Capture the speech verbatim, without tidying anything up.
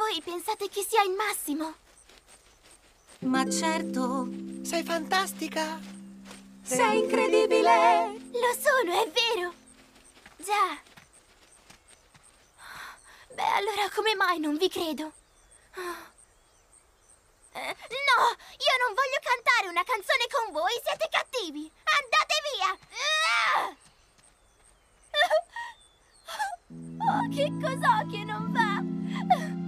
Voi pensate che sia il massimo? Ma certo! Sei fantastica! Sei incredibile! Lo sono, è vero! Già! Beh, allora come mai non vi credo? Eh, no! Io non voglio cantare una canzone con voi! Siete cattivi! Andate via! Ah! Oh, che cos'ho che non va?